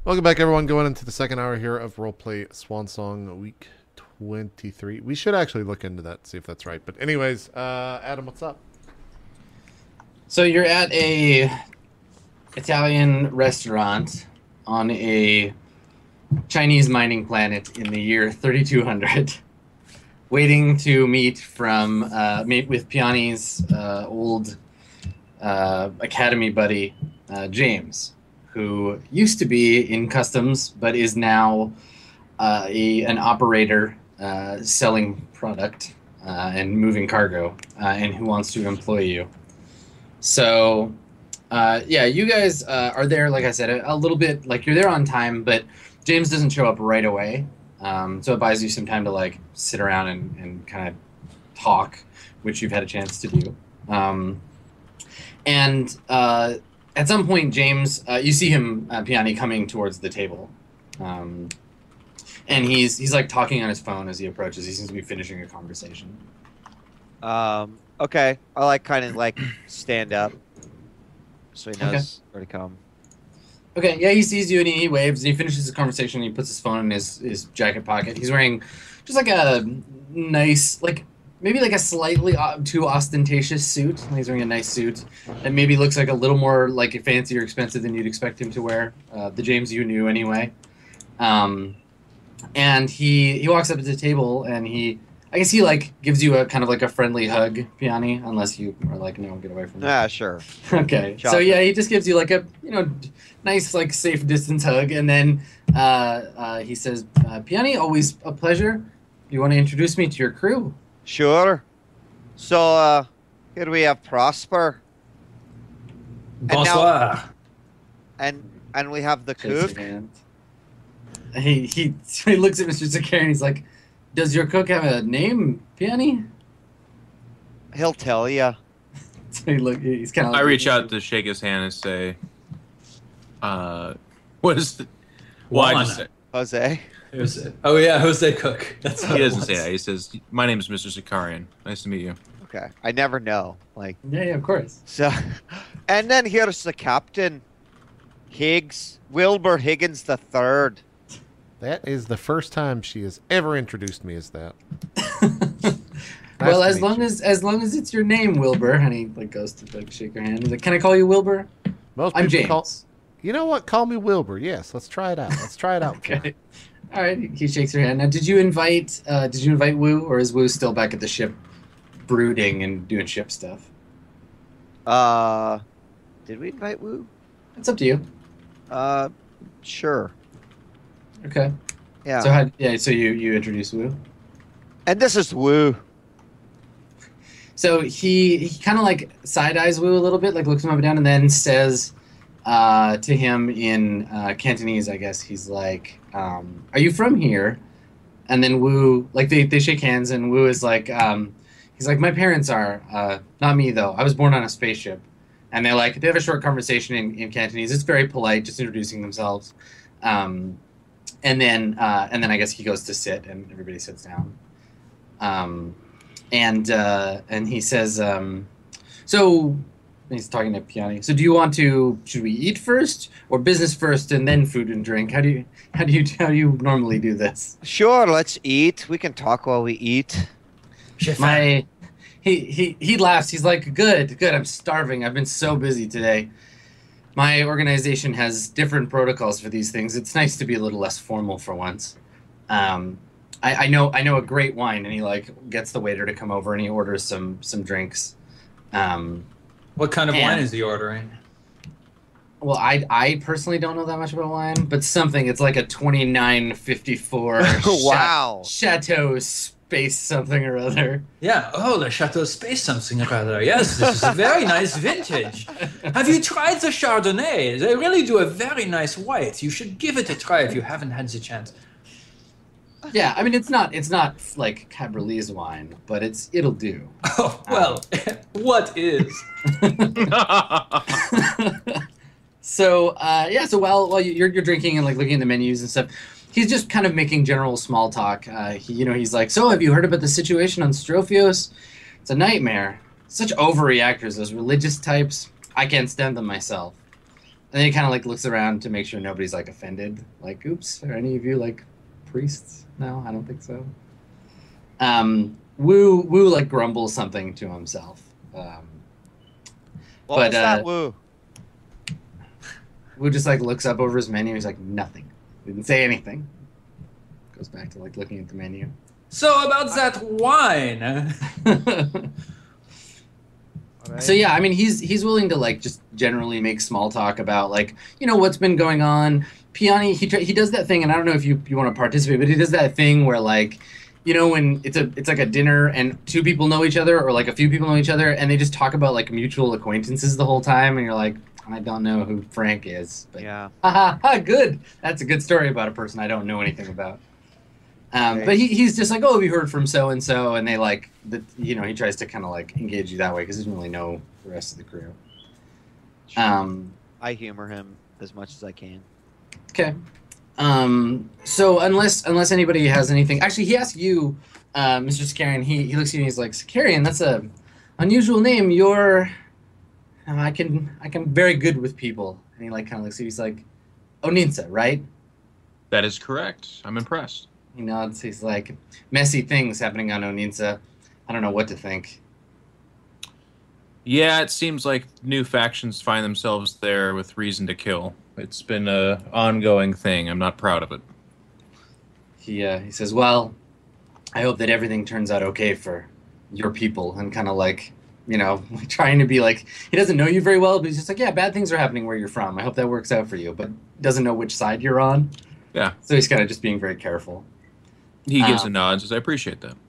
Welcome back, everyone. Going into the second hour here of Roleplay Swan Song Week 23. We should actually look into that, see if that's right. But anyways, Adam, what's up? So you're at a Italian restaurant on a Chinese mining planet in the year 3200, waiting to meet with Piani's old academy buddy, James, who used to be in customs but is now an operator selling product and moving cargo, and who wants to employ you. So, you guys are there, like I said, a little bit, like you're there on time, but James doesn't show up right away. So it buys you some time to like sit around and kind of talk, which you've had a chance to do. At some point, James, you see him, Piani, coming towards the table. And he's like talking on his phone as he approaches. He seems to be finishing a conversation. Okay. I kind of stand up so he knows where to come. Okay, yeah, he sees you and he waves and he finishes his conversation and he puts his phone in his jacket pocket. He's wearing just like a nice, maybe a slightly too ostentatious suit. He's wearing a nice suit that maybe looks like a little more fancy or expensive than you'd expect him to wear. The James you knew anyway. And he walks up to the table and he gives you a kind of a friendly hug, Piani, unless you are no, get away from me. Yeah, sure. Okay. So yeah, he just gives you a nice safe distance hug, and then he says, Piani, always a pleasure. You want to introduce me to your crew? Sure. So here we have Prosper. Bonsoir. And we have the cook. He looks at Mr. Zakarian and he's like, does your cook have a name, Piani? He'll tell you. So he's kind of. I reach out to shake his hand and say, "What is the? Why just say Jose? Oh yeah, Jose Cook. That's he doesn't say that. He says, "My name is Mr. Zakarian. Nice to meet you." Okay, I never know. Yeah, of course. So, and then here's the captain, Wilbur Higgins the Third. That is the first time she has ever introduced me as that. Well, as long as it's your name, Wilbur, and he goes to shake your hand. He's like, "Can I call you Wilbur?" I'm James. You know what? Call me Wilbur. Yes, let's try it out. Okay. All right. He shakes your hand. Now, did you invite Wu, or is Wu still back at the ship, brooding and doing ship stuff? Did we invite Wu? It's up to you. Sure. Okay. Yeah. So you introduce Wu, and this is Wu. So he kind of side eyes Wu a little bit, looks him up and down, and then says to him in Cantonese, I guess he's like, "Are you from here?" And then Wu, they shake hands, and Wu is he's like, "My parents are, not me though. I was born on a spaceship." And they have a short conversation in Cantonese. It's very polite, just introducing themselves. And then I guess he goes to sit, and everybody sits down. And he says, so he's talking to Piani. So should we eat first or business first and then food and drink? How do you normally do this? Sure, let's eat. We can talk while we eat. He laughs. He's like, good. I'm starving. I've been so busy today. My organization has different protocols for these things. It's nice to be a little less formal for once. I know a great wine, and he gets the waiter to come over and he orders some drinks. What kind of wine is he ordering? Well, I personally don't know that much about wine, but something. It's like a 2954 wow. Chateau Space something or other. Yeah. Oh, the Chateau Space something or other. Yes, this is a very nice vintage. Have you tried the Chardonnay? They really do a very nice white. You should give it a try if you haven't had the chance. Yeah, I mean it's not like Caberlet's wine, but it'll do. Oh well, what is? So while you're drinking and looking at the menus and stuff, he's just kind of making general small talk. He's like, so have you heard about the situation on Strophios? It's a nightmare. Such overreactors, those religious types. I can't stand them myself. And then he kind of like looks around to make sure nobody's like offended. Like, oops, are any of you like priests? No, I don't think so. Wu like grumbles something to himself. What But, was that, Woo? Wu just like looks up over his menu. He's like, nothing. Didn't say anything. Goes back to like looking at the menu. So about that wine. So yeah, I mean, he's willing to like just generally make small talk about like, you know, what's been going on. Piani, he does that thing, and I don't know if you want to participate, but he does that thing where like, you know, when it's like a dinner and two people know each other or like a few people know each other and they just talk about like mutual acquaintances the whole time, and you're like, I don't know who Frank is, but Yeah. Good. That's a good story about a person I don't know anything about. Right. But he's just like, oh, have you heard from so and so? And they like, you know, he tries to kind of like engage you that way because he doesn't really know the rest of the crew. I humor him as much as I can. Okay. So unless anybody has anything, actually, he asked you, Mr. Sakarian. He looks at you and he's like, Sakarian, that's a unusual name. You're, I can very good with people. And he like kind of looks at you. He's like, Oninsa, right? That is correct. I'm impressed. He nods. He's like, messy things happening on Oninsa. I don't know what to think. Yeah, it seems like new factions find themselves there with reason to kill. It's been a ongoing thing. I'm not proud of it. He says, well, I hope that everything turns out okay for your people, and kind of like, you know, trying to be like, he doesn't know you very well, but he's just like, yeah, bad things are happening where you're from. I hope that works out for you, but doesn't know which side you're on. Yeah. So he's kind of just being very careful. He gives a nod and says, I appreciate that.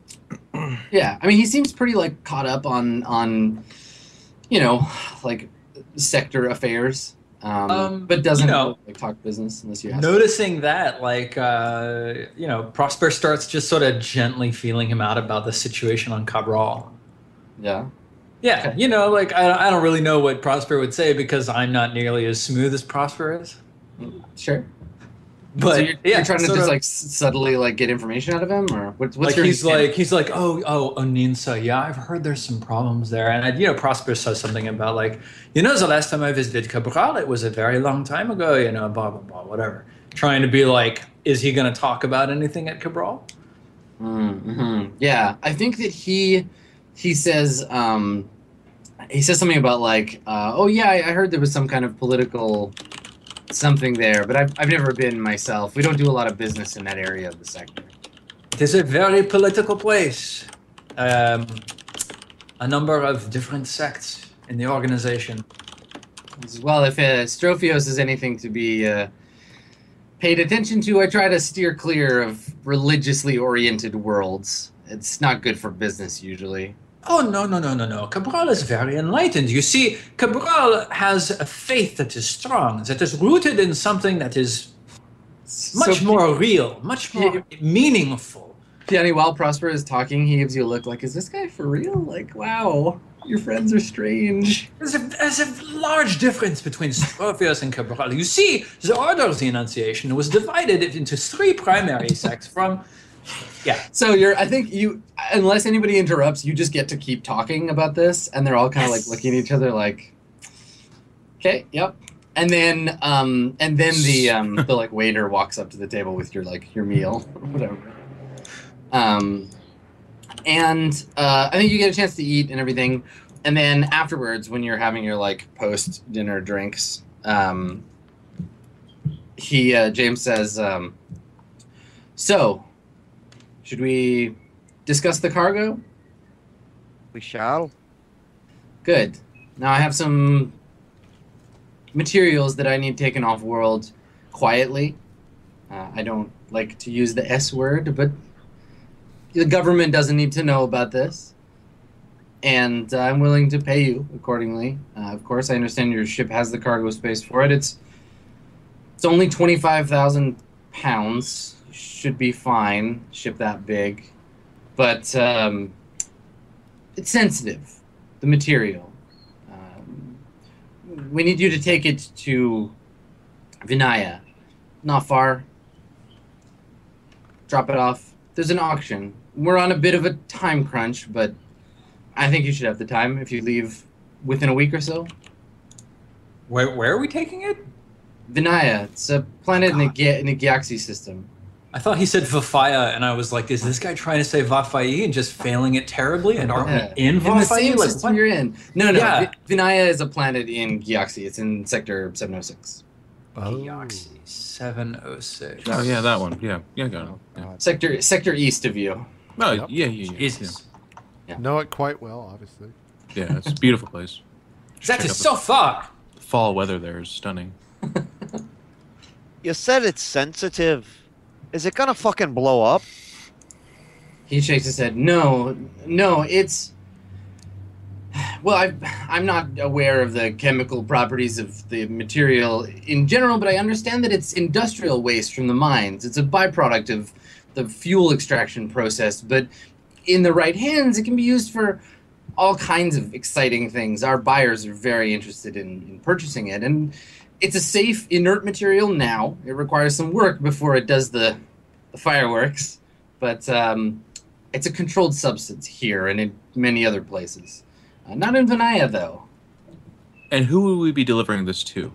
Yeah, I mean, he seems pretty like caught up on you know, like sector affairs, but doesn't you know, like talk business unless you ask. Noticing that, like, you know, Prosper starts just sort of gently feeling him out about the situation on Cabral. Yeah. Yeah, Okay. you know, like, I don't really know what Prosper would say because I'm not nearly as smooth as Prosper is. Sure. But so you're yeah, trying to sort just of- like subtly like get information out of him, or what's like your he's understanding? like oh Oninsa, yeah, I've heard there's some problems there, and you know Prosper says something about like, you know, the last time I visited Cabral, it was a very long time ago, you know, blah blah blah, whatever. Trying to be like, is he going to talk about anything at Cabral? Mm-hmm. Yeah, I think that he says something about like, oh yeah, I heard there was some kind of political something there, but I've never been myself. We don't do a lot of business in that area of the sector. It is a very political place. A number of different sects in the organization. Well, if Strophios is anything to be paid attention to, I try to steer clear of religiously oriented worlds. It's not good for business usually. Oh, no. Cabral is very enlightened. You see, Cabral has a faith that is strong, that is rooted in something that is much more real, much more meaningful. Piani, while Prosper is talking, he gives you a look like, is this guy for real? Like, wow, your friends are strange. There's a large difference between Strophios and Cabral. You see, the Order of the Annunciation was divided into three primary sects from... Yeah. So I think you, unless anybody interrupts, you just get to keep talking about this, and they're all kind of like looking at each other like, okay, yep. And then the like waiter walks up to the table with your meal or whatever. And I think you get a chance to eat and everything, and then afterwards, when you're having your like post dinner drinks, James says, so. Should we discuss the cargo? We shall. Good. Now I have some materials that I need taken off world quietly. I don't like to use the S word, but the government doesn't need to know about this. And I'm willing to pay you accordingly. Of course, I understand your ship has the cargo space for it. It's only 25,000 pounds. Should be fine. Ship that big, but it's sensitive. The material. We need you to take it to Vinaya. Not far. Drop it off. There's an auction. We're on a bit of a time crunch, but I think you should have the time if you leave within a week or so. Where are we taking it? Vinaya. It's a planet in God. in a galaxy system. I thought he said Vafaya, and I was like, is this guy trying to say Vafai and just failing it terribly? And aren't Yeah. we in Vafai? In the same Like, system what? you're in. No. Yeah. Vinaya is a planet in Galaxy. It's in Sector 706. Deoxy 706. Oh yeah, that one. Yeah, got it. Yeah. Sector east of you. Oh Yep. yeah. Jesus. Know it quite well, obviously. Yeah, it's a beautiful place. That Check is out so far. the fall weather there is stunning. You said it's sensitive. Is it gonna fucking blow up? He shakes his head. No, it's. Well, I'm not aware of the chemical properties of the material in general, but I understand that it's industrial waste from the mines. It's a byproduct of the fuel extraction process, but in the right hands, it can be used for all kinds of exciting things. Our buyers are very interested in purchasing it, and it's a safe, inert material now. It requires some work before it does the fireworks, but it's a controlled substance here and in many other places. Not in Vinaya, though. And who will we be delivering this to?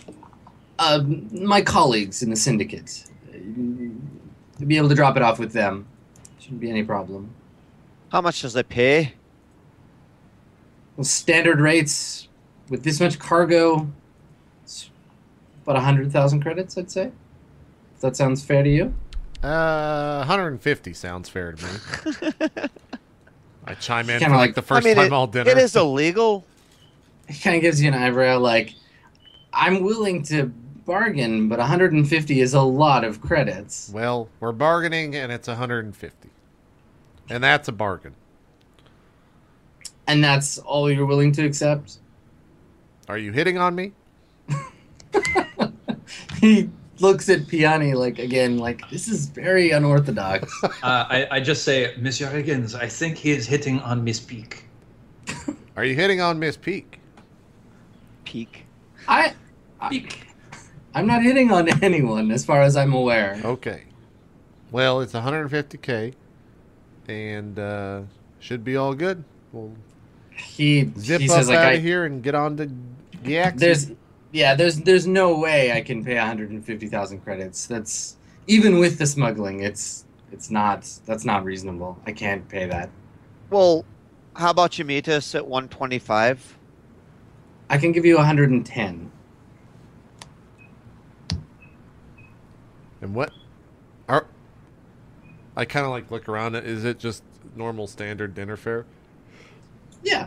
My colleagues in the syndicate. To be able to drop it off with them. Shouldn't be any problem. How much does it pay? Well, standard rates with this much cargo, it's about 100,000 credits, I'd say. If that sounds fair to you. 150 sounds fair to me. I chime in Kinda for like- like the first I mean, time all dinner. it is illegal. It kind of gives you an eyebrow like, I'm willing to bargain, but 150 is a lot of credits. Well, we're bargaining, and it's 150, and that's a bargain. And that's all you're willing to accept? Are you hitting on me? He looks at Piani like, this is very unorthodox. I just say, Monsieur Higgins, I think he is hitting on Miss Peak. Are you hitting on Miss Peak? Peak. Peak. I'm not hitting on anyone as far as I'm aware. Okay. Well, it's 150K, and should be all good. We'll He zip he up says like out of here and get on to Galaxy. there's no way I can pay 150,000 credits. That's even with the smuggling. That's not reasonable. I can't pay that. Well, how about you meet us at 125? I can give you 110. And what are I kind of like look around it. Is it just normal standard dinner fare? Yeah.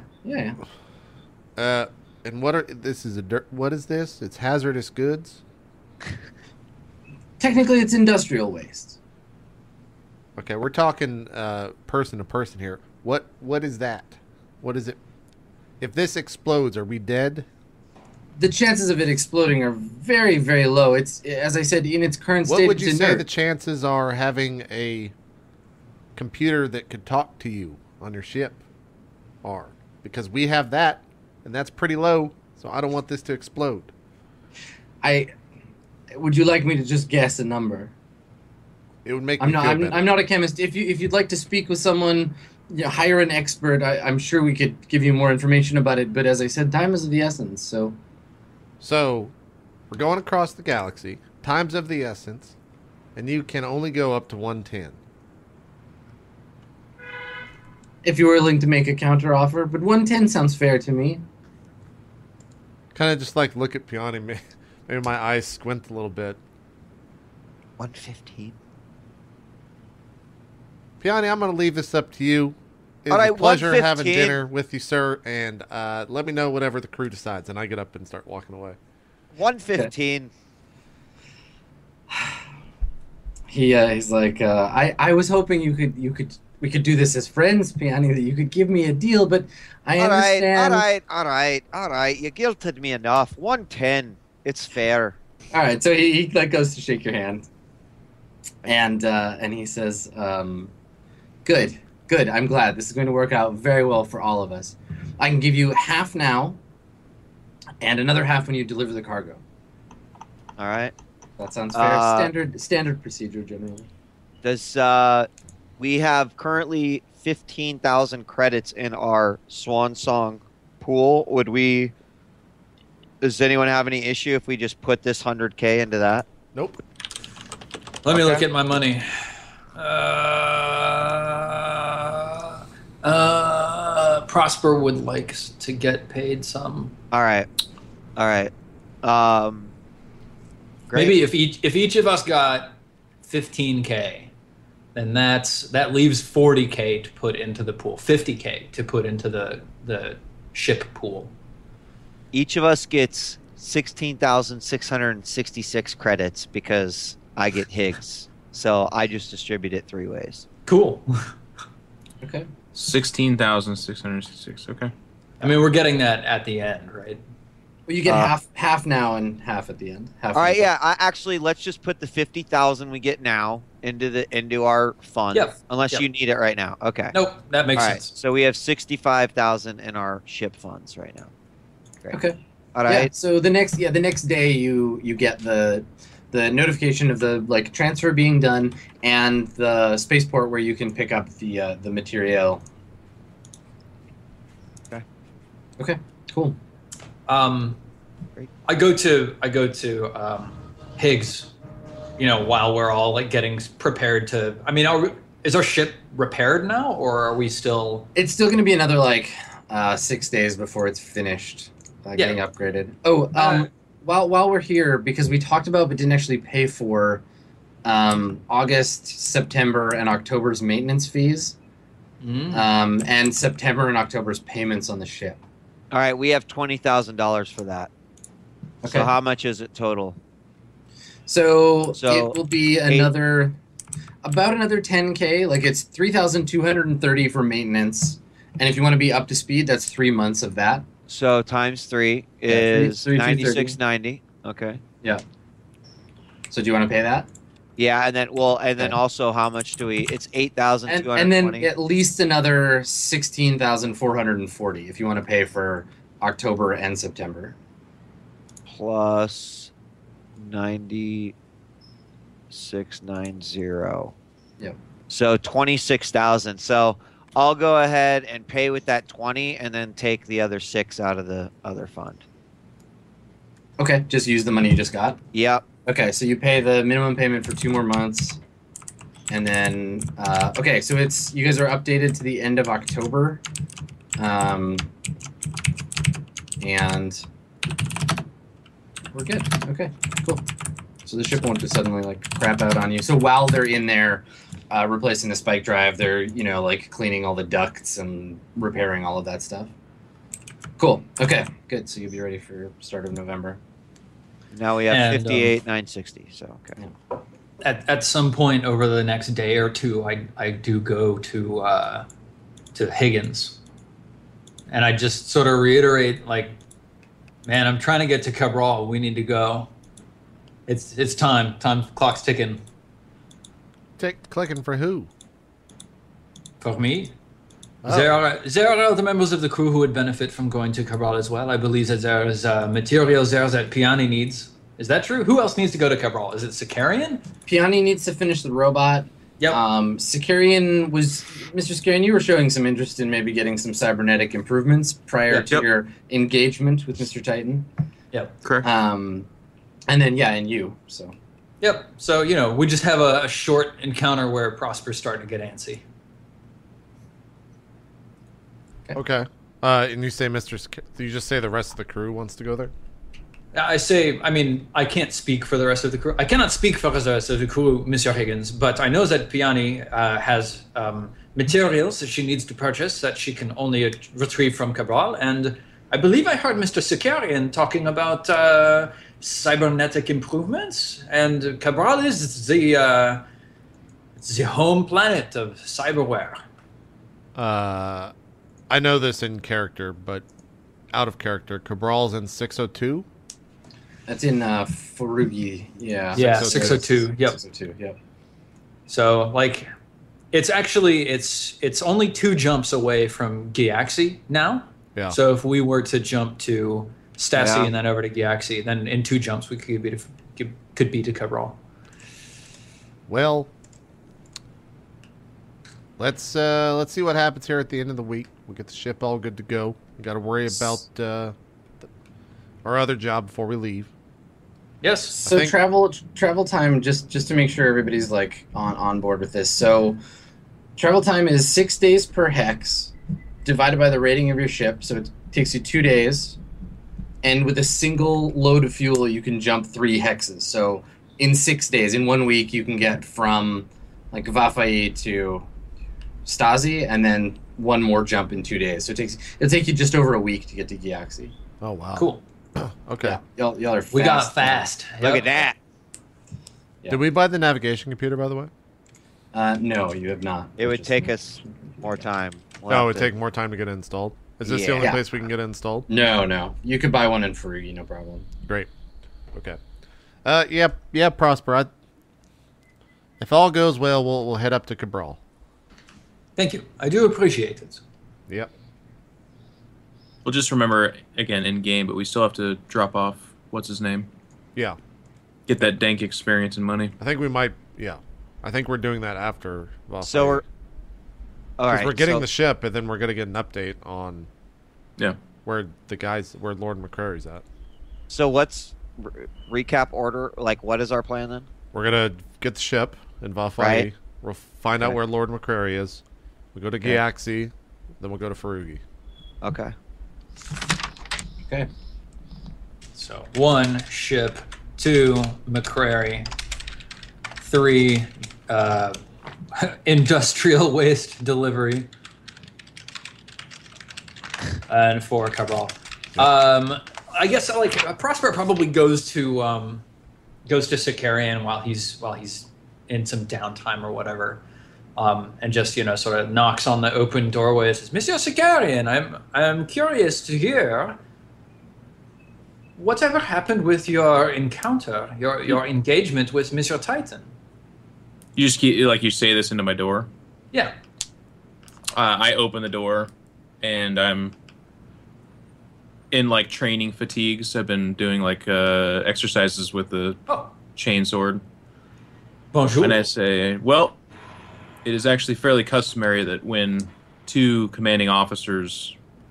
And what is this? It's hazardous goods. Technically, it's industrial waste. Okay, we're talking person to person here. What is that? What is it? If this explodes, are we dead? The chances of it exploding are very, very low. It's, as I said, in its current What state, would you it's say inert. the chances are having a computer that could talk to you on your ship are? Because we have that, and that's pretty low, so I don't want this to explode. Would you like me to just guess a number? It would make I'm me not. feel I'm, better. I'm not a chemist. If you'd like to speak with someone, hire an expert. I'm sure we could give you more information about it. But as I said, time is of the essence. So, we're going across the galaxy. Time's of the essence, and you can only go up to 110. If you're willing to make a counter offer, but 110 sounds fair to me. Kind of just like look at Piani. Maybe my eyes squint a little bit. 115. Piani, I'm going to leave this up to you. It's All right, a pleasure having 115. dinner with you, sir. And let me know whatever the crew decides, and I get up and start walking away. 115. He's like, I was hoping we could do this as friends, Piani. That you could give me a deal, but I understand. All right. You guilted me enough. 110. It's fair. All right, so he like goes to shake your hand, and he says, "Good. I'm glad this is going to work out very well for all of us. I can give you half now, and another half when you deliver the cargo. All right. That sounds fair. Standard procedure generally. Does we have currently 15,000 credits in our Swan Song pool? Would we Does anyone have any issue if we just put this 100K into that? Nope. Let me Okay. look at my money. Prosper would like to get paid some. All right. Great. Maybe if each of us got 15K, then that leaves 40K to put into the pool, 50K to put into the ship pool. Each of us gets 16,666 credits because I get Higgs. So I just distribute it 3 ways. Cool. Okay. 16,666. Okay. I mean, we're getting that at the end, right? Well, you get half now and half at the end. Half All right, yeah. Let's just put the 50,000 we get now into our fund. Yep. Unless Yep. you need it right now. Okay. Nope, that makes All right. sense. So we have 65,000 in our ship funds right now. Great. Okay. All Yeah. right. So the next day you get the notification of the transfer being done and the spaceport where you can pick up the material. Okay. Okay. Cool. Great. I go to Higgs, while we're all like getting prepared to. I mean, is our ship repaired now, or are we still? It's still going to be another 6 days before it's finished getting upgraded. Oh, while we're here, because we talked about but didn't actually pay for August, September, and October's maintenance fees, and September and October's payments on the ship. All right. We have $20,000 for that. Okay. So how much is it total? So So, it will be about another 10K. It's 3,230 for maintenance, and if you want to be up to speed, that's 3 months of that. So times 3 Yeah, is 3,230. 96.90. Okay. Yeah. So do you want to pay that? Yeah, and then Okay. also how much do we? It's And 8,220. then at least another 16,440 if you want to pay for October and September. plus 96.90. Yep. So 26,000. So I'll go ahead and pay with that 20 and then take the other 6 out of the other fund. Okay, just use the money you just got. Yep. Okay, so you pay the minimum payment for 2 more months, and then okay, so you guys are updated to the end of October, and we're good. Okay, cool. So the ship won't just suddenly crap out on you. So while they're in there replacing the spike drive, they're cleaning all the ducts and repairing all of that stuff. Cool. Okay, good. So you'll be ready for start of November. Now we have And, 58,960. So okay. At some point over the next day or two, I do go to Higgins, and I just sort of reiterate man, I'm trying to get to Cabral. We need to go. It's time. Clock's ticking Clicking for who? for me. Oh. There are other members of the crew who would benefit from going to Cabral as well. I believe that there is materials there that Piani needs. Is that true? Who else needs to go to Cabral? Is it Sicarian? Piani needs to finish the robot. Yep. Sicarian Mr. Sicarian, you were showing some interest in maybe getting some cybernetic improvements prior to Yep. your engagement with Mr. Titan. Yep. Correct. And then and you. So Yep. So we just have a short encounter where Prosper's starting to get antsy. Okay. And you say you just say the rest of the crew wants to go there? I can't speak for the rest of the crew. I cannot speak for the rest of the crew, Monsieur Higgins, but I know that Piani has materials that she needs to purchase that she can only retrieve from Cabral, and I believe I heard Mr. Sicarian talking about cybernetic improvements, and Cabral is the home planet of cyberware. I know this in character, but out of character. Cabral's in 602? that's in Farugi. Yeah. Yeah, 602. 602. Yep. 602. Yep. So it's actually it's only 2 jumps away from Giaxi now. Yeah. So if we were to jump to Stasi Yeah. and then over to Giaxi, then in 2 jumps we could be to Cabral. Well, let's see what happens here at the end of the week. We get the ship all good to go. We got to worry about our other job before we leave. Yes. So think- travel time, just to make sure everybody's like on board with this. So travel time is 6 days per hex, divided by the rating of your ship. So it takes you 2 days, and with a single load of fuel, you can jump 3 hexes. So in 6 days, in 1 week, you can get from like Vafai to Stasi, and then one more jump in 2 days. So it'll take you just over a week to get to Giaxi. Oh wow. Cool. Okay. Yeah, y'all are fast. We got fast. Look Yep. at that. Yeah. Did we buy the navigation computer, by the way? No, you have not. It would Just- take us more time. We'll No, it have would to- take more time to get it installed. Is this the only Yeah. place we can get it installed? No. You could buy one in Farugi, no problem. Great. Okay. Yeah, Prosper. If all goes well, we'll head up to Cabral. Thank you. I do appreciate it. Yep. We'll just remember again in game, but we still have to drop off what's his name. Yeah. Get that dank experience and money. I think we might. Yeah. I think we're doing that after. So we're all right. we're getting so, the ship, and then we're gonna get an update on Yeah. where Lord McCrary's at. So what's recap order? Like, what is our plan then? We're gonna get the ship in Vafai. Right. We'll find out Okay. where Lord McCrary is. We go to Okay. Giaxi, then we'll go to Farugi. Okay. Okay. So 1 ship, 2 McCrary, 3 industrial waste delivery, and 4 Cabral. I guess like Prosper probably goes to Sicarian while he's in some downtime or whatever. And just sort of knocks on the open doorway and says, "Monsieur Sicarian, I'm curious to hear whatever happened with your encounter, your engagement with Monsieur Titan." You just keep like you say this into my door. Yeah. I open the door, and I'm in like training fatigues. I've been doing like exercises with the Oh, chainsword, bonjour. and I say, "Well, it is actually fairly customary that when 2 commanding officers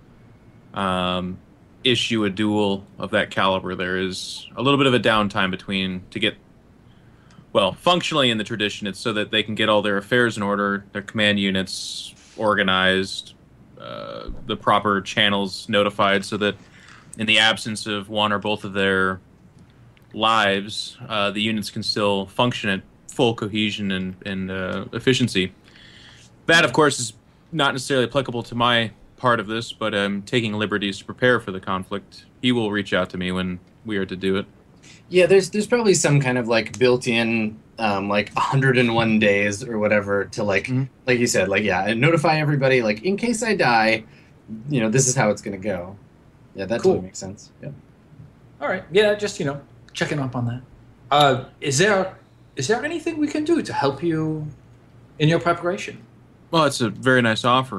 issue a duel of that caliber, there is a little bit of a downtime between to get." Well, functionally in the tradition, it's so that they can get all their affairs in order, their command units organized, the proper channels notified, so that in the absence of one or both of their lives, the units can still function at full cohesion and efficiency. That, of course, is not necessarily applicable to my part of this, but I'm taking liberties to prepare for the conflict. He will reach out to me when we are to do it. Yeah, there's probably some kind of like built-in like 101 days or whatever to like like you said, like and notify everybody like in case I die, this is how it's gonna go. Yeah, that Cool. totally makes sense. Yeah. All right. Yeah, just checking up on that. Is there anything we can do to help you in your preparation? Well, it's a very nice offer.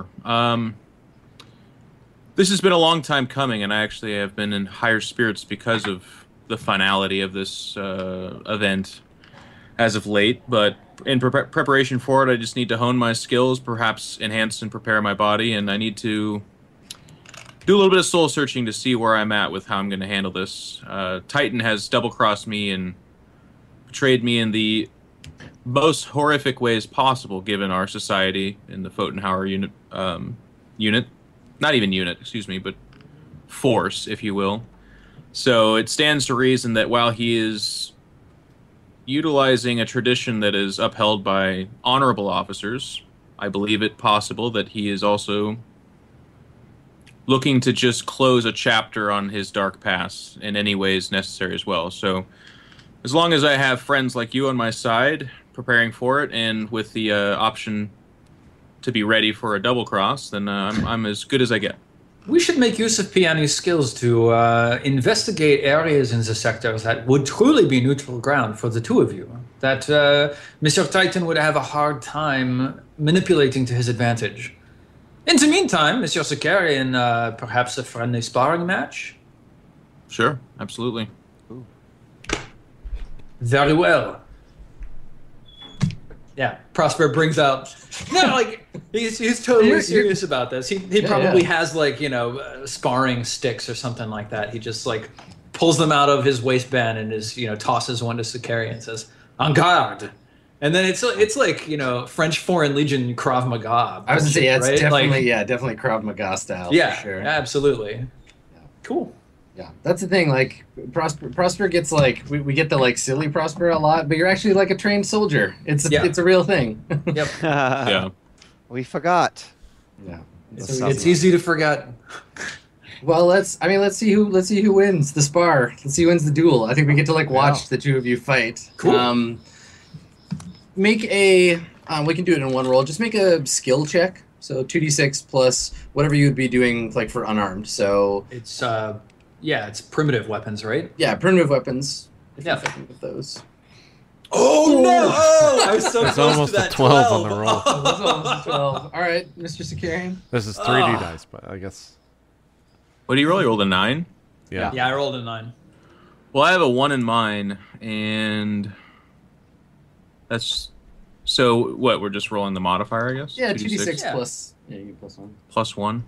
This has been a long time coming, and I actually have been in higher spirits because of the finality of this event as of late. But in preparation for it, I just need to hone my skills, perhaps enhance and prepare my body, and I need to do a little bit of soul searching to see where I'm at with how I'm going to handle this. Titan has double-crossed me and betrayed me in the most horrific ways possible, given our society in the Pfotenhauer unit. Not even unit, excuse me, but force, if you will. So it stands to reason that while he is utilizing a tradition that is upheld by honorable officers, I believe it possible that he is also looking to just close a chapter on his dark past in any ways necessary as well. So as long as I have friends like you on my side preparing for it, and with the option to be ready for a double cross, then I'm as good as I get. We should make use of Piani's skills to investigate areas in the sectors that would truly be neutral ground for the two of you. That Monsieur Titan would have a hard time manipulating to his advantage. In the meantime, Monsieur Sicarian, perhaps a friendly sparring match? Sure, absolutely. Very well. Yeah, Prosper brings out. No, like he's totally serious about this. He probably has like sparring sticks or something like that. He just like pulls them out of his waistband and tosses one to Sakari and says, "En garde." And then it's like, French Foreign Legion Krav Maga. I was gonna say, yeah, it's right? definitely Krav Maga style. Yeah, for sure. absolutely. Yeah. Cool. Yeah, that's the thing. Like Prosper gets like we get the like silly Prosper a lot, but you're actually like a trained soldier. It's a real thing. Yep. Yeah. We forgot. Yeah. So it's easy to forget. Well, let's see who wins the spar. Let's see who wins the duel. I think we get to like watch the two of you fight. Cool. Make a we can do it in one roll. Just make a skill check. So 2d6 plus whatever you would be doing like for unarmed. So It's it's primitive weapons, right? yeah, primitive weapons. If Yeah. you're thinking of those. Oh no! I was so It's close almost to a that 12 on the roll. That's almost 12. All right, Mr. Sakarian. This is 3D dice, but I guess. What do you roll? You rolled a 9? Yeah. Yeah, I rolled a 9. Well, I have a 1 in mine, and that's... So, what, we're just rolling the modifier, I guess? Yeah, 2d6 Yeah. plus. Yeah, you get plus 1. Plus 1.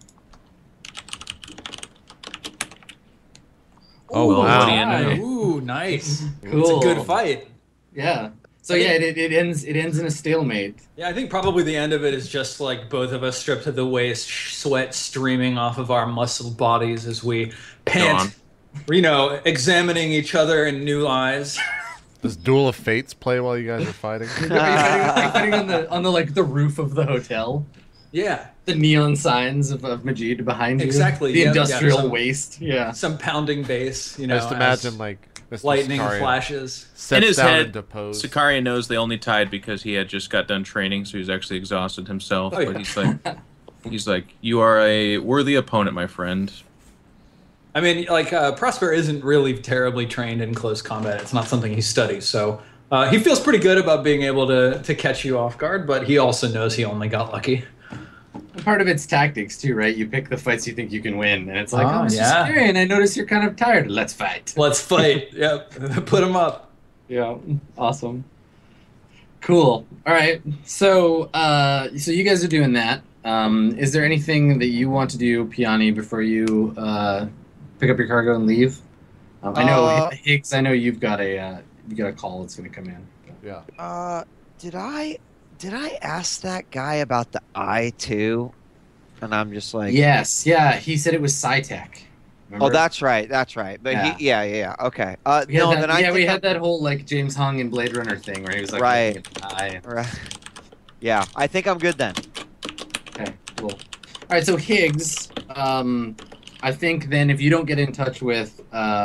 Oh, Well, wow. what do you know? Ooh, nice. Cool. It's a good fight. Yeah. So yeah, it ends in a stalemate. Yeah, I think probably the end of it is just like both of us stripped to the waist, sweat streaming off of our muscled bodies as we pant, examining each other in new eyes. Does Duel of Fates play while you guys are fighting? You're fighting on the like the roof of the hotel. Yeah, The neon signs of Majid behind you. Exactly, The yeah, industrial some- waste. Yeah. some pounding bass, I just imagine as like Mr. lightning Sicario flashes. sets In his down head, into pose. Sicaria knows they only tied because he had just got done training, so he's actually exhausted himself. Oh, But yeah. he's like, you are a worthy opponent, my friend. I mean, like Prosper isn't really terribly trained in close combat. It's not something he studies, so he feels pretty good about being able to catch you off guard. But he also knows he only got lucky. Part of it's tactics too, right? You pick the fights you think you can win, and it's like, Oh, Mr. yeah. Sakarian, I notice you're kind of tired. Let's fight. Let's fight. Yep, put him up. Yeah, awesome. Cool. All right. So, so you guys are doing that. Is there anything that you want to do, Piani, before you pick up your cargo and leave? I know Higgs. I know you've got a call that's going to come in. Yeah. Did I ask that guy about the eye too? And I'm just like, Yes. Yeah. He said it was SciTech. Remember? oh, that's right. But Yeah. yeah. Okay. We had No, that, then I we think had that whole like James Hung and Blade Runner thing where he was like, Right. looking at the eye. Right. Yeah, I think I'm good then. Okay, cool. All right, so Higgs, I think then if you don't get in touch with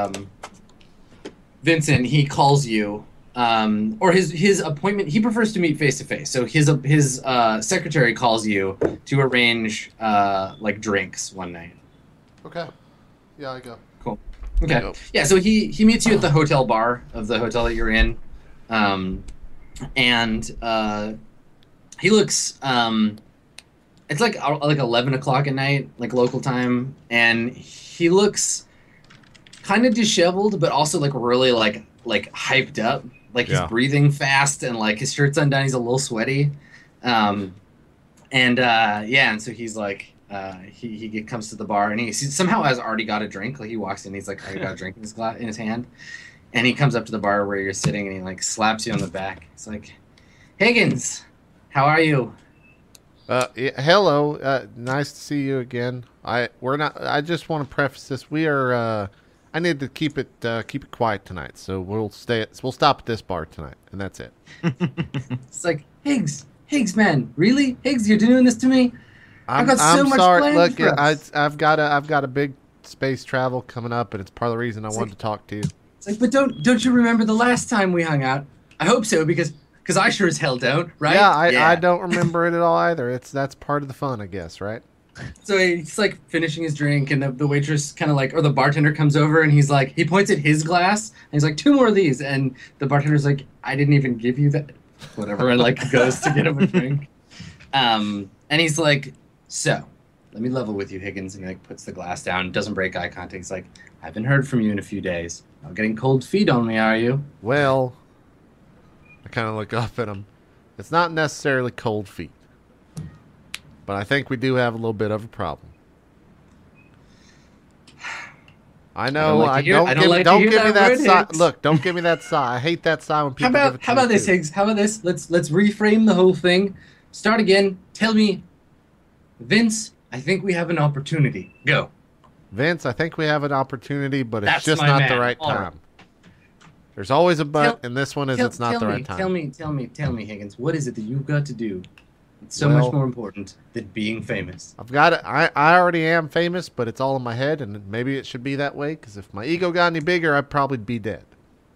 Vincent, he calls you, or his appointment. He prefers to meet face to face. So his secretary calls you to arrange like drinks one night. Okay. Yeah, I go. Cool. Okay. Yep. Yeah. So he meets you at the hotel bar of the hotel that you're in, and he looks. It's like 11 o'clock at night, like local time, and he looks kind of disheveled, but also like really like hyped up. Like he's Yeah. breathing fast, and like his shirt's undone. He's a little sweaty, and so he's like. He comes to the bar and he somehow has already got a drink. Like he walks in, he's like, I got a drink in his hand, and he comes up to the bar where you're sitting and he like slaps you on the back. He's like, Higgins, how are you? Yeah, hello. Nice to see you again. I just want to preface this. We are. I need to keep it quiet tonight, so we'll stop at this bar tonight, and that's it. It's like Higgs, man, really? Higgs, you're doing this to me? I've got so I'm much sorry. planned Look, for us. I've got a big space travel coming up, and it's part of the reason I wanted to talk to you. It's like, but don't you remember the last time we hung out? I hope so, because I sure as hell don't, right? Yeah, I don't remember it at all either. That's part of the fun, I guess, right? So he's like finishing his drink, and the waitress kind of like, or the bartender comes over, and he's like, he points at his glass, and he's like, 2 more of these, and the bartender's like, I didn't even give you that, whatever, and like goes to get him a drink, and he's like, so, let me level with you, Higgins, and he like puts the glass down, doesn't break eye contact. He's like, I haven't heard from you in a few days. Not getting cold feet on me, are you? Well, I kind of look up at him. It's not necessarily cold feet, but I think we do have a little bit of a problem. I know. like to hear- I don't give, like to don't hear give me that that word, sigh. Higgs. Look, don't give me that sigh. I hate that sigh when people give it to How about me, this, too. Higgs? How about this? Let's reframe the whole thing. Start again. Tell me, Vince, I think we have an opportunity. Go. Vince, I think we have an opportunity, but it's That's just my not the man. right All right. time. There's always a but, Tell- and this one is Tell- it's not tell the me, right time. Tell me, Higgins. What is it that you've got to do? It's so Well- much more important than being famous. I've got it. I already am famous, but it's all in my head, and maybe it should be that way. Because if my ego got any bigger, I'd probably be dead.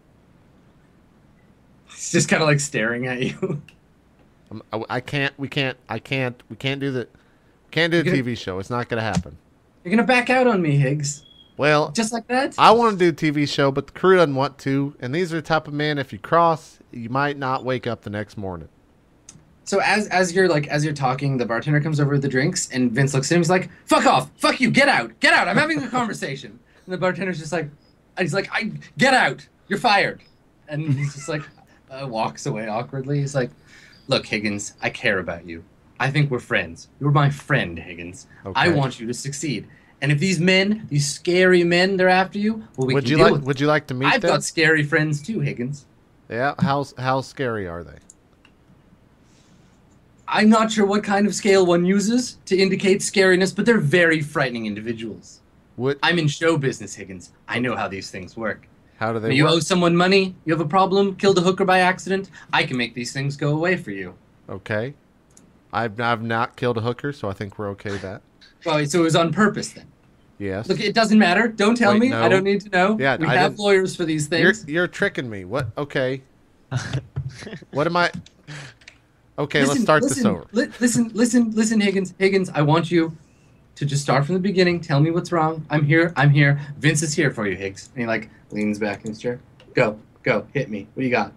It's just kind of like staring at you. I can't. We can't do the. Can't do the You're TV show. It's not gonna happen. You're gonna back out on me, Higgs. Well, Just like that? I want to do a TV show, but the crew doesn't want to. And these are the type of men. If you cross, you might not wake up the next morning. So as you're talking, the bartender comes over with the drinks, and Vince looks at him. He's like, "Fuck off! Fuck you! Get out! Get out! I'm having a conversation." And the bartender's just like, "I get out! You're fired!" And he's just like, walks away awkwardly. He's like, "Look, Higgins, I care about you. I think we're friends. You're my friend, Higgins. I Okay. want you to succeed. And if these men, these scary men, they're after you, well, we Would can you deal like? with it. Would you like to meet I've them? got scary friends too, Higgins. Yeah. How scary are they? I'm not sure what kind of scale one uses to indicate scariness, but they're very frightening individuals. What? I'm in show business, Higgins. I know how these things work. How do they You work? owe someone money, you have a problem, killed a hooker by accident, I can make these things go away for you. Okay. I've not killed a hooker, so I think we're okay with that. Well, so it was on purpose then. Yes. Look, it doesn't matter. Don't tell Wait, me. no. I don't need to know. Yeah, we I have didn't- lawyers for these things. You're tricking me. What? Okay. What am I? Okay, let's start this over. Listen, Higgins. Higgins, I want you to just start from the beginning. Tell me what's wrong. I'm here. Vince is here for you, Higgs. And he like leans back in his chair. Go, hit me. What do you got?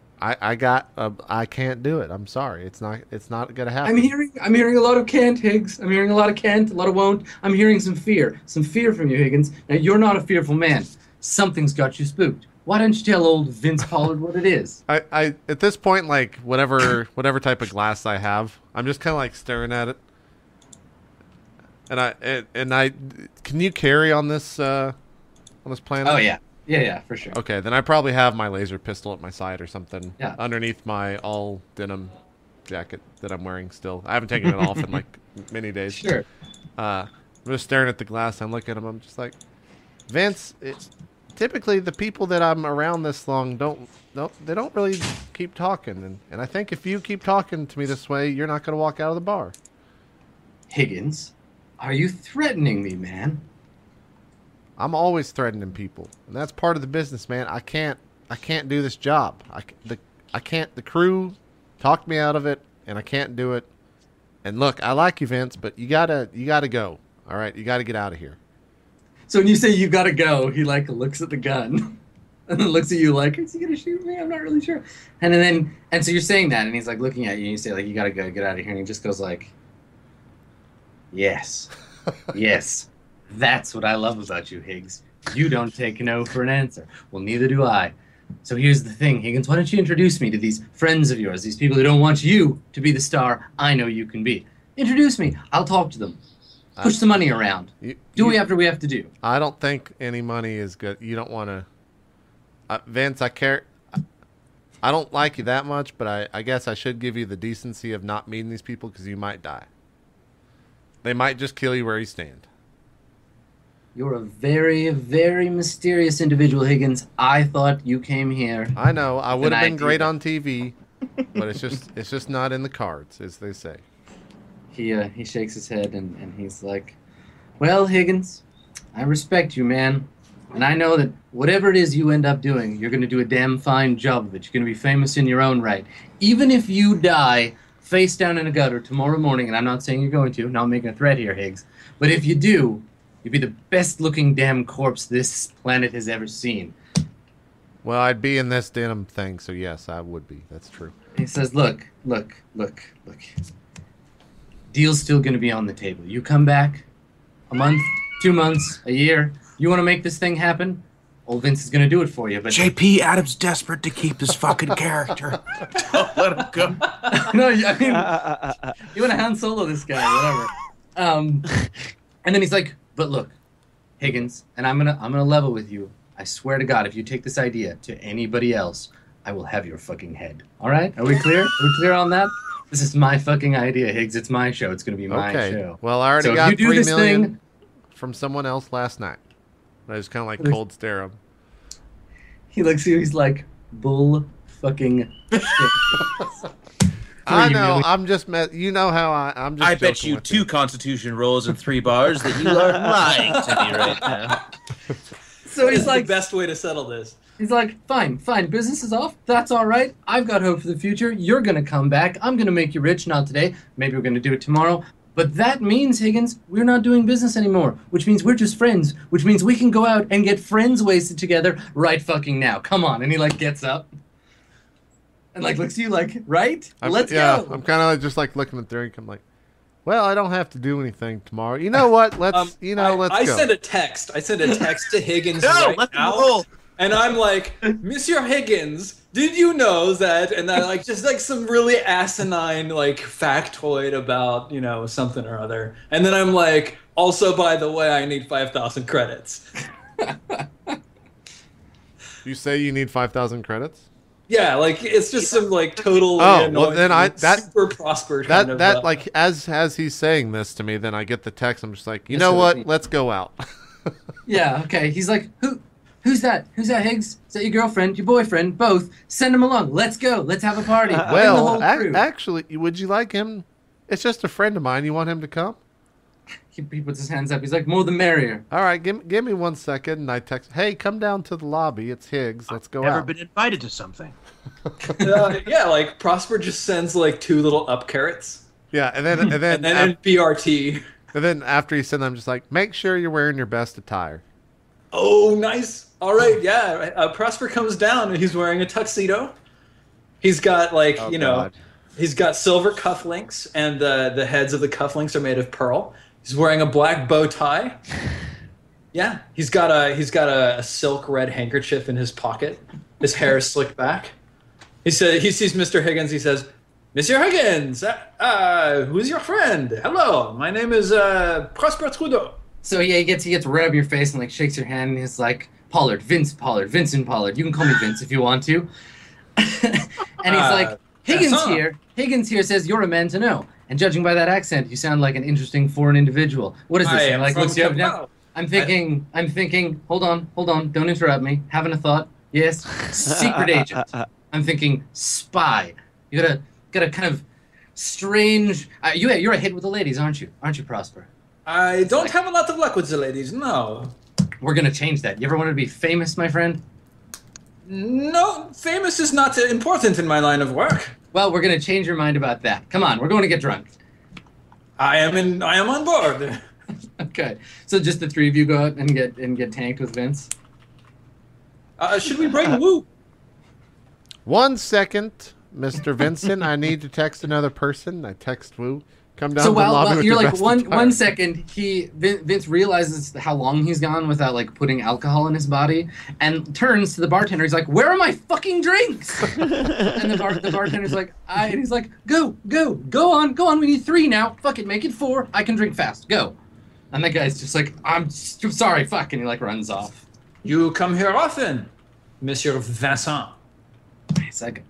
I can't do it. I'm sorry. It's not gonna happen. I'm hearing a lot of can't, Higgs. I'm hearing a lot of can't, a lot of won't. I'm hearing some fear from you, Higgins. Now you're not a fearful man. Something's got you spooked. Why don't you tell old Vince Pollard what it is? I at this point, like whatever type of glass I have, I'm just kind of like staring at it. And I can you carry on this planet? Oh yeah, for sure. Okay, then I probably have my laser pistol at my side or something. Yeah. Underneath my all denim jacket that I'm wearing still. I haven't taken it off in like many days. Sure. I'm just staring at the glass. I'm looking at him. I'm just like, Vince. Typically, the people that I'm around this long don't really keep talking, and I think if you keep talking to me this way, you're not going to walk out of the bar. Higgins, are you threatening me, man? I'm always threatening people, and that's part of the business, man. I can't do this job. The crew talked me out of it, and I can't do it. And look, I like you, Vince, but you gotta go. All right, you gotta get out of here. So when you say you gotta go, he like looks at the gun and then looks at you like, is he gonna shoot me? I'm not really sure. And so you're saying that, and he's like looking at you, and you say like, you gotta go, get out of here, and he just goes like, yes, yes, that's what I love about you, Higgs. You don't take no for an answer. Well, neither do I. So here's the thing, Higgins. Why don't you introduce me to these friends of yours, these people who don't want you to be the star I know you can be? Introduce me. I'll talk to them. Push the money around. Do whatever we have to do. I don't think any money is good. You don't want to... Vince, I care... I don't like you that much, but I guess I should give you the decency of not meeting these people because you might die. They might just kill you where you stand. You're a very, very mysterious individual, Higgins. I thought you came here. I know. I would have An been great idea. on TV, but it's just not in the cards, as they say. He shakes his head and he's like, well, Higgins, I respect you, man. And I know that whatever it is you end up doing, you're going to do a damn fine job of it. You're going to be famous in your own right. Even if you die face down in a gutter tomorrow morning, and I'm not saying you're going to, not making a threat here, Higgs, but if you do, you'd be the best looking damn corpse this planet has ever seen. Well, I'd be in this denim thing, so yes, I would be. That's true. He says, look. Deal's still going to be on the table. You come back a month, 2 months, a year. You want to make this thing happen? Old Vince is going to do it for you. But JP Adams desperate to keep his fucking character. Don't let him go. no, I mean, you want to Han Solo this guy, whatever. And then he's like, but look, Higgins, and I'm gonna level with you. I swear to God, if you take this idea to anybody else, I will have your fucking head. All right? Are we clear? Are we clear on that? This is my fucking idea, Higgs. It's my show. It's gonna be my show. Well, I already So if got you do 3 this million thing- from someone else last night. I just kind of like There's- cold stare him. He looks at you. He's like, bull fucking shit. I 3 know. million. I'm just you know how I'm just. I bet joking you with 2 Constitution rolls and 3 bars that you are lying to me right now. So What he's is like, the best way to settle this? he's like, fine, business is off. That's all right. I've got hope for the future. You're gonna come back. I'm gonna make you rich. Not today. Maybe we're gonna do it tomorrow. But that means, Higgins, we're not doing business anymore. Which means we're just friends. Which means we can go out and get friends wasted together right fucking now. Come on. And he like gets up and like looks at you like, right? Let's go. I'm kind of just like looking at the drink. I'm like, well, I don't have to do anything tomorrow. You know what? Let's let's I go. sent a text. I sent a text to Higgins No, right let them now, roll. and I'm like, Monsieur Higgins, did you know that? And I like just like some really asinine like factoid about something or other, and then I'm like, also by the way, I need 5,000 credits. You say you need 5,000 credits. Yeah, like it's just some like total. Oh, well, then super prosper That kind of. that like as he's saying this to me, then I get the text. I'm just like, you know what? Let's go out. Yeah, okay. He's like, who's that? Who's that, Higgs? Is that your girlfriend, your boyfriend, both? Send him along. Let's go. Let's have a party. Bring the Well, whole crew. actually, would you like him? It's just a friend of mine. You want him to come? He puts his hands up. He's like, more the merrier. All right, give me 1 second, and I text. Hey, come down to the lobby. It's Higgs. Let's go Never out. been invited to something. Yeah, like Prosper just sends like 2 little up carrots, Yeah, and then and then in BRT. and then after he sent them, I'm just like, make sure you're wearing your best attire. Oh, nice. All right, yeah. Prosper comes down and he's wearing a tuxedo. He's got like Oh, you God. know, he's got silver cufflinks, and the heads of the cufflinks are made of pearl. He's wearing a black bow tie. Yeah, he's got a silk red handkerchief in his pocket. His hair is slicked back. He sees Mr. Higgins. He says, "Monsieur Higgins, who's your friend? Hello, my name is Prosper Trudeau." So yeah, he gets right up your face and like shakes your hand and he's like, Vincent Pollard. You can call me Vince if you want to. And he's like, Higgins here says you're a man to know. And judging by that accent, you sound like an interesting foreign individual. What is this? I And, am like from looks you up and down. Cabral. I'm thinking, hold on, don't interrupt me. Having a thought. Yes, secret agent. I'm thinking spy. You got a kind of strange. You're a hit with the ladies, aren't you? Aren't you, Prosper? I don't have a lot of luck with the ladies. No. We're gonna change that. You ever wanted to be famous, my friend? No, famous is not important in my line of work. Well, we're gonna change your mind about that. Come on, we're going to get drunk. I am on board. Okay, so just the 3 of you go out and get tanked with Vince. Should we bring Woo? 1 second, Mr. Vincent. I need to text another person. I text Wu. Come down So to the lobby while with you're your like best one attire. second, Vince realizes how long he's gone without like putting alcohol in his body, and turns to the bartender. He's like, "Where are my fucking drinks?" And the bartender's like, and he's like, "Go on. We need 3 now. Fuck it, make it 4. I can drink fast. Go." And that guy's just like, "I'm sorry, fuck," and he like runs off. You come here often, Monsieur Vincent. He's like,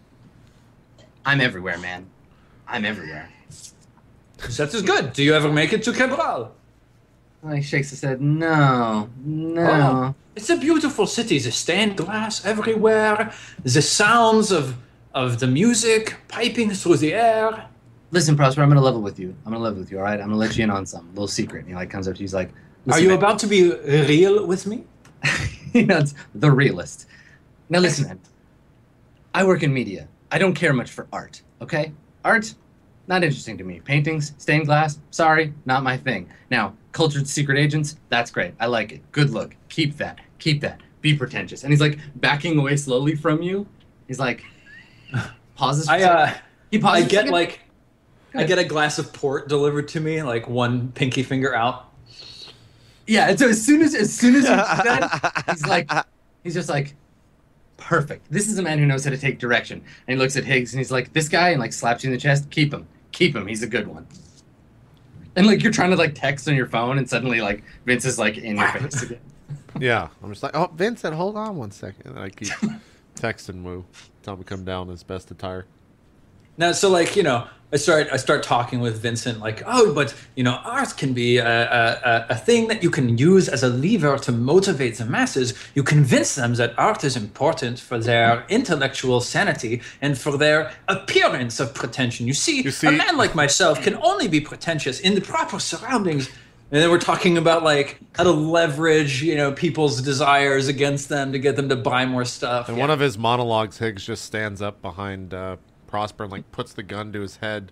"I'm everywhere, man. I'm everywhere." That is good. Do you ever make it to Cabral? Well, he shakes his head. No. Oh, it's a beautiful city. The stained glass everywhere. The sounds of the music piping through the air. Listen, Prosper, I'm gonna level with you. All right? I'm gonna let you in on something, a little secret. And he like comes up to you, he's like, Are you about to be real with me? It's the realist. Now listen, man. I work in media. I don't care much for art. Okay, art, not interesting to me. Paintings, stained glass, sorry, not my thing. Now, cultured secret agents, that's great. I like it. Good look. Keep that. Be pretentious. And he's like backing away slowly from you. He's like, pauses. For a second. He pauses. I for a get second. like, I get a glass of port delivered to me, like one pinky finger out. Yeah, and so as soon as you do that, he's just like, perfect. This is a man who knows how to take direction. And he looks at Higgs and he's like, this guy, and like slaps you in the chest. Keep him. He's a good one. And like you're trying to like text on your phone, and suddenly like Vince is like in your face again. Yeah, I'm just like, oh, Vincent, hold on one second. And I keep texting Wu, tell him to come down in his best attire. Now, so like I start talking with Vincent like, oh, but art can be a thing that you can use as a lever to motivate the masses. You convince them that art is important for their intellectual sanity and for their appearance of pretension. You see, a man like myself can only be pretentious in the proper surroundings. And then we're talking about like how to leverage, people's desires against them to get them to buy more stuff. And one of his monologues, Higgs just stands up behind Prosper and like puts the gun to his head.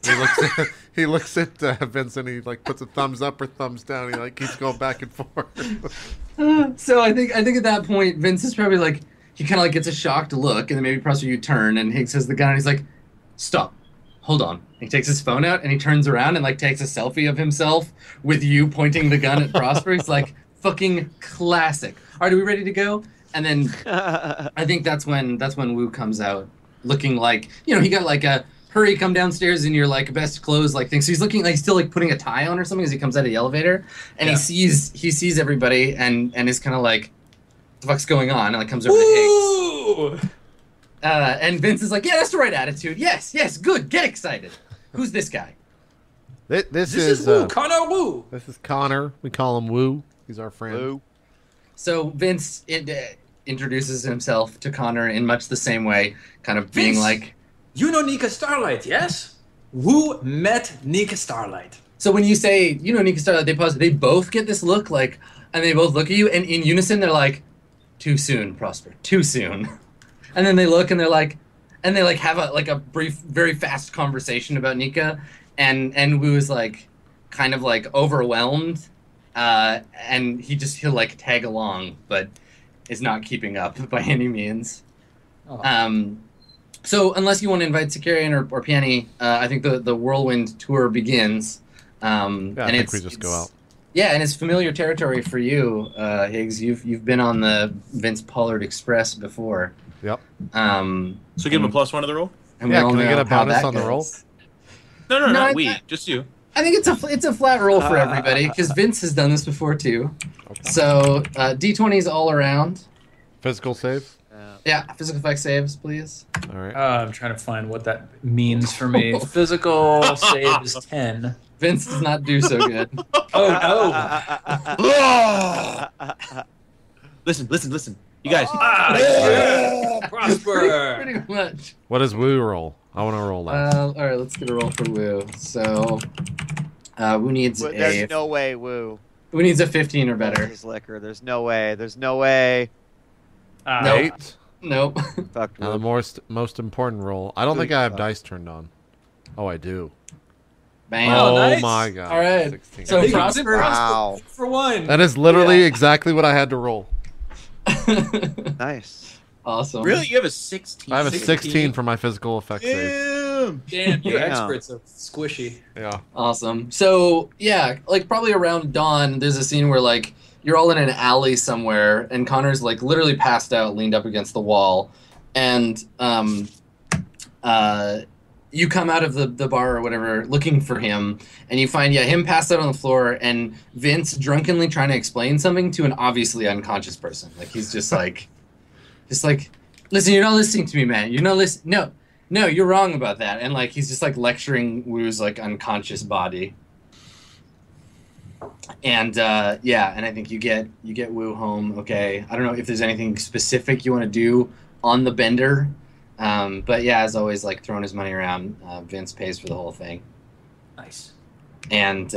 He looks at Vincent. He like puts a thumbs up or thumbs down. He like keeps going back and forth. So I think at that point Vince is probably like he kind of like gets a shocked look, and then maybe Prosper you turn, and Higgs has the gun, and he's like, "Stop, hold on." He takes his phone out and he turns around and like takes a selfie of himself with you pointing the gun at Prosper. He's like, "Fucking classic." All right, are we ready to go? And then I think that's when Wu comes out, looking like he got like a hurry, come downstairs in your like best clothes like thing. So he's looking like he's still like putting a tie on or something as he comes out of the elevator, and he sees everybody and is kind of like, "What the fuck's going on?" And like comes over to Higgs. And Vince is like, "Yeah, that's the right attitude. Yes, good. Get excited. Who's this guy?" This is Wu, Connor Wu. This is Connor. We call him Wu. He's our friend. Wu. So Vince introduces himself to Connor in much the same way, kind of being Vince, like, "You know Nika Starlight, yes? Wu met Nika Starlight." So when you say, Nika Starlight, they pause. They both get this look like, and they both look at you, and in unison, they're like, "Too soon, Prosper. Too soon." And then they look, and they're like, and they like have a brief, very fast conversation about Nika, and Wu is like, kind of like overwhelmed, and he'll like tag along, but is not keeping up by any means. Oh. So unless you want to invite Sakarian or Piani, I think the Whirlwind tour begins. I think we just go out. Yeah, and it's familiar territory for you, Higgs. You've been on the Vince Pollard Express before. Yep. So give him a +1 to the roll? And we Yeah, all can we know get a how bonus that on the goes. roll? No, No, not I- we. Just you. I think it's a flat roll for everybody because Vince has done this before too. Okay. So D20s all around. Physical save. Yeah, physical effect saves, please. All right. I'm trying to find what that means for me. Physical save is 10. Vince does not do so good. Oh no! Listen. You guys. Yeah, Prosper. Pretty much. What does Wu roll? I want to roll that. All right, let's get a roll for Wu. So Wu needs There's no way, Wu. Wu needs a 15 or better. This is liquor. There's no way. There's no way. Nope. 8. Nope. Fuck Now the Wu. most important roll. I don't think I have dice turned on. Oh, I do. Bam. Oh, Oh nice. my god. All right. 16. So Big Prosper. Wow. for one. That is literally exactly what I had to roll. Nice. Awesome. Really? You have a 16? I have a 16 for my physical effect save. Damn. Damn, you Damn. experts of squishy. Yeah. Awesome. So yeah, like probably around dawn, there's a scene where like you're all in an alley somewhere, and Connor's like literally passed out, leaned up against the wall, and you come out of the bar or whatever looking for him, and you find him passed out on the floor, and Vince drunkenly trying to explain something to an obviously unconscious person. Like he's just like, listen, you're not listening to me, man. You're not listening. No, you're wrong about that. And like he's just like lecturing Wu's like unconscious body. And and I think you get Wu home. Okay, I don't know if there's anything specific you want to do on the bender, but yeah, as always, like throwing his money around. Vince pays for the whole thing, Nice. and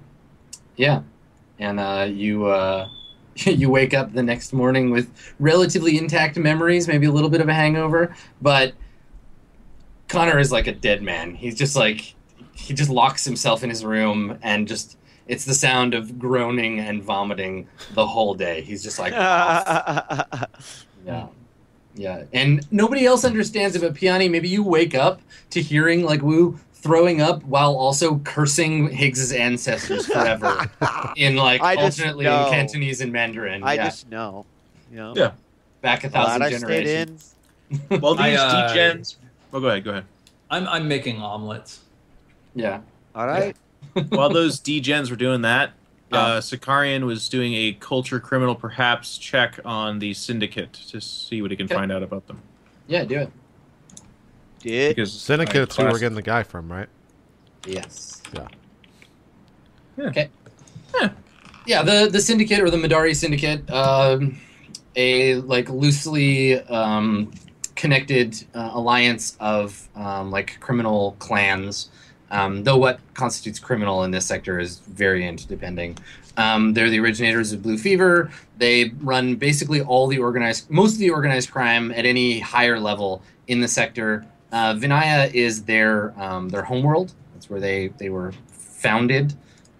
you you wake up the next morning with relatively intact memories, maybe a little bit of a hangover, but Connor is like a dead man. He's just like he just locks himself in his room and just. It's the sound of groaning and vomiting the whole day. He's just like, yeah. And nobody else understands it, but Piani, maybe you wake up to hearing like Wu throwing up while also cursing Higgs's ancestors forever in like I just alternately in know. Cantonese and Mandarin. I just know. You know? Yeah. Back a Glad thousand I stayed in. generations. Well, these I, degens. Oh, go ahead. I'm making omelets. Yeah. All right. while those degens were doing that, Yeah. Sakarian was doing a culture criminal perhaps check on the syndicate to see what he can Okay. find out about them. Yeah, do it. Did Because Syndicate's who we're class- getting the guy from, right? Yes. Yeah. Yeah. Okay. Yeah, the syndicate or the Madari syndicate, a like loosely connected alliance of like criminal clans. Though what constitutes criminal in this sector is variant depending. They're the originators of Blue Fever. They run basically most of the organized crime at any higher level in the sector. Vinaya is their homeworld. That's where they were founded.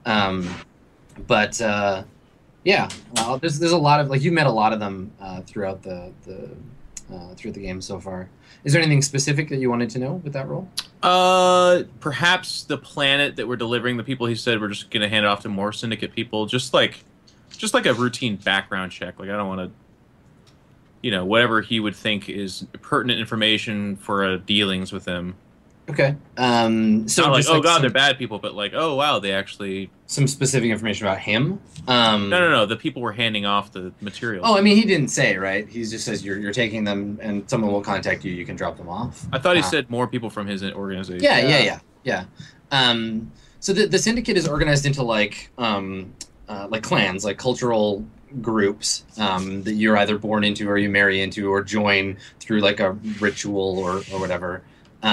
Yeah, well, there's a lot of like you met a lot of them throughout the game so far. Is there anything specific that you wanted to know with that role? Perhaps the planet that we're delivering the people. He said we're just gonna hand it off to more syndicate people, just like a routine background check. Like I don't want to, whatever he would think is pertinent information for dealings with them. Okay. So Not like, just oh god, some, they're bad people, but like, oh wow, they actually. some specific information about him. No. The people were handing off the materials. Oh, I mean, he didn't say, right? He just says you're taking them, and someone will contact you. You can drop them off. I thought he said more people from his organization. Yeah. So the syndicate is organized into like clans, like cultural groups that you're either born into or you marry into or join through like a ritual or whatever.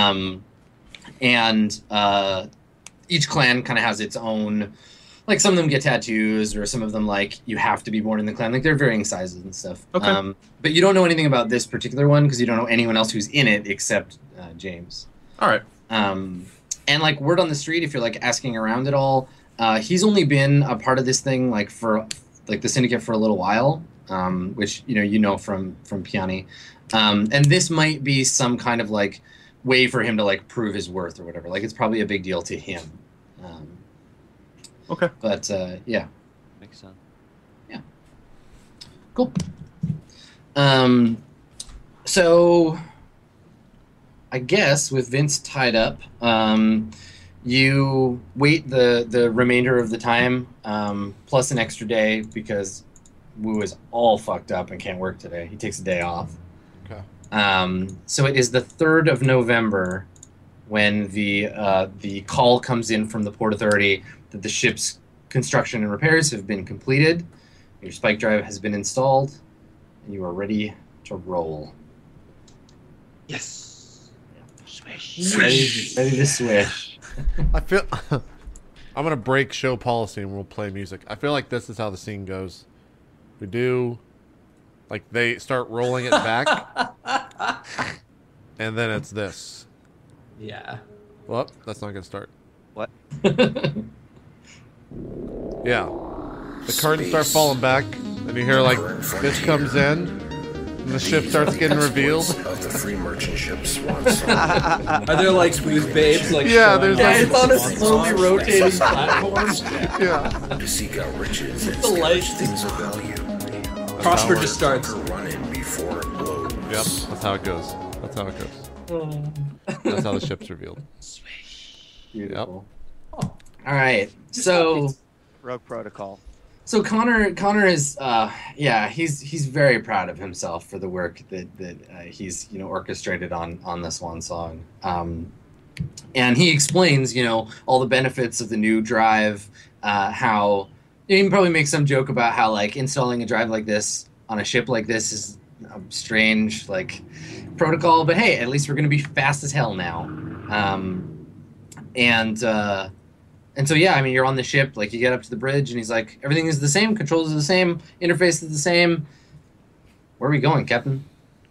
And each clan kind of has its own. Like some of them get tattoos, or some of them like you have to be born in the clan. Like they're varying sizes and stuff. Okay. But you don't know anything about this particular one because you don't know anyone else who's in it except James. All right. And like word on the street, if you're like asking around at all, he's only been a part of this thing like for like the syndicate for a little while, which you know from Piani, and this might be some kind of like way for him to like prove his worth or whatever. Like it's probably a big deal to him. Okay. But yeah. Makes sense. Cool. So I guess with Vince tied up, you wait the remainder of the time, plus an extra day because Wu is all fucked up and can't work today. He takes a day off. Okay. So it is the 3rd of November when the call comes in from the Port Authority that the ship's construction and repairs have been completed. Your spike drive has been installed, and you are ready to roll. Yes. Swish. Ready to swish. I feel I'm gonna break show policy and we'll play music. I feel like this is how the scene goes. We do like they start rolling it back, and then it's this. Yeah. Well, that's not gonna start. What? Yeah, the curtains start falling back, and you hear like this comes in, and the ship starts getting revealed. Of the free merchant ship Swan Song. Are there like booth babes like? Yeah, showing there's off like- it's on a Swan slowly songs? rotating platform. Yeah, To seek out riches and The light. snatch things of value. Prosper just starts. Running before it blows. yep, that's how it goes. That's how it goes. That's how the ship's revealed. Beautiful. All right. So Rogue Protocol. Connor is he's very proud of himself for the work that he's orchestrated on the Swan Song. And he explains all the benefits of the new drive, how you can probably make some joke about how like installing a drive like this on a ship like this is a strange like protocol, but hey, at least we're gonna be fast as hell now. And so yeah, I mean you're on the ship, like you get up to the bridge and he's like, everything is the same, controls are the same, interface is the same. Where are we going, Captain?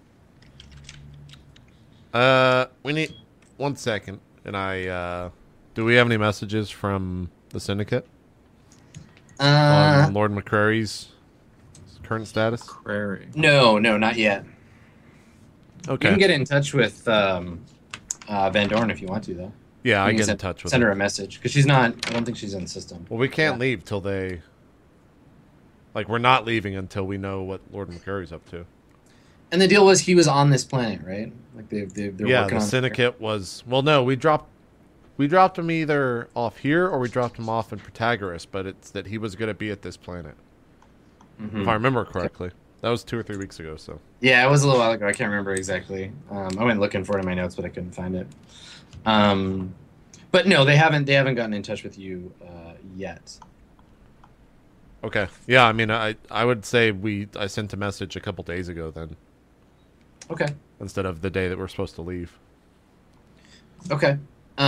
We need 1 second, and do we have any messages from the Syndicate on Lord McCrary's current status? Prairie. No, not yet. You Okay. can get in touch with Van Dorn if you want to, though. Yeah, I You can get in touch with Send her her. a message because she's not. I don't think she's in the system. Well, we can't Yeah. leave till they. Like, we're not leaving until we know what Lord McCrary's up to. And the deal was he was on this planet, right? Like they're Yeah, working the on Syndicate was. Well, no, we dropped. We dropped him either off here or we dropped him off in Protagoras, but it's that he was going to be at this planet. Mhm. If I remember correctly. That was 2 or 3 weeks ago, so. Yeah, it was a little while ago. I can't remember exactly. I went looking for it in my notes, but I couldn't find it. But no, they haven't gotten in touch with you yet. Okay. Yeah, I mean, I would say I sent a message a couple days ago then, Okay. instead of the day that we're supposed to leave. Okay.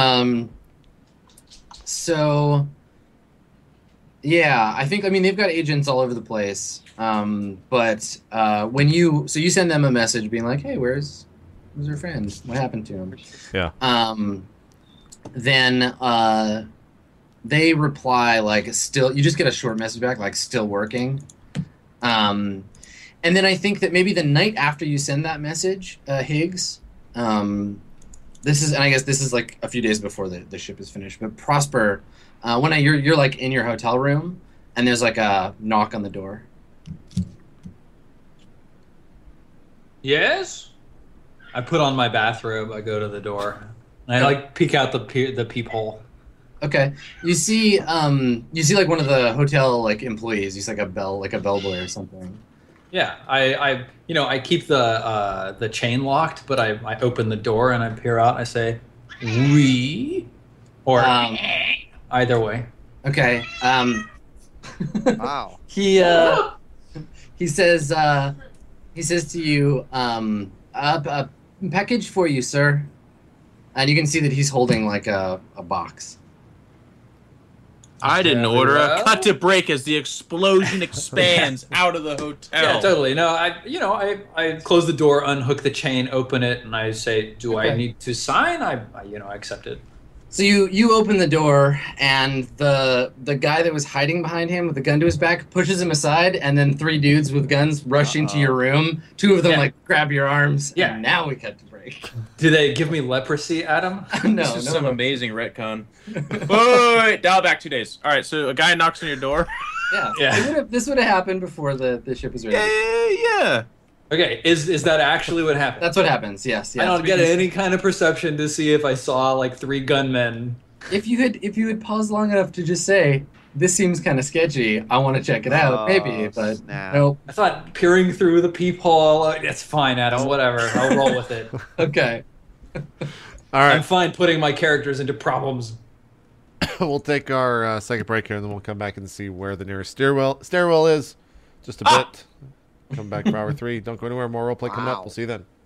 So yeah, I mean they've got agents all over the place. But when you send them a message being like, "Hey, where's your friend? What happened to him?" Yeah. Then they reply like, "Still." You just get a short message back like, "Still working." And then I think that maybe the night after you send that message, Higgs, I guess this is like a few days before the ship is finished. But Prosper, you're like in your hotel room, and there's like a knock on the door. Yes. I put on my bathrobe. I go to the door. And I like peek out the peephole. Okay, you see like one of the hotel like employees. He's like a bellboy or something. Yeah, I keep the chain locked, but I open the door and I peer out. I say, "We," or either way. Okay. Wow. He says to you, a package for you, sir. And you can see that he's holding like a box. I didn't order a cut to break as the explosion expands out of the hotel. Yeah, totally. No, I close the door, unhook the chain, open it, and I say, "Do I need to sign?" I accept it. So you open the door, and the guy that was hiding behind him with a gun to his back pushes him aside, and then 3 dudes with guns rush into your room. 2 of them like grab your arms. Yeah. And now we cut to break. Do they give me leprosy, Adam? This is some amazing retcon. Wait, dial back 2 days. All right, so a guy knocks on your door. Yeah. Yeah. This would have happened before the ship was ready. Yeah. Okay, is that actually what happened? That's what happens. Yes. I don't get any kind of perception to see if I saw like 3 gunmen. If you had paused long enough to just say, "This seems kind of sketchy. I want to check it out," maybe, but snap. nope. I thought peering through the peephole. It's fine, Adam. Whatever. I'll roll with it. Okay. All I'm right. fine putting my characters into problems. We'll take our second break here, and then we'll come back and see where the nearest stairwell is. Just a bit. Come back for hour 3. Don't go anywhere. More roleplay coming up. Wow. We'll see you then.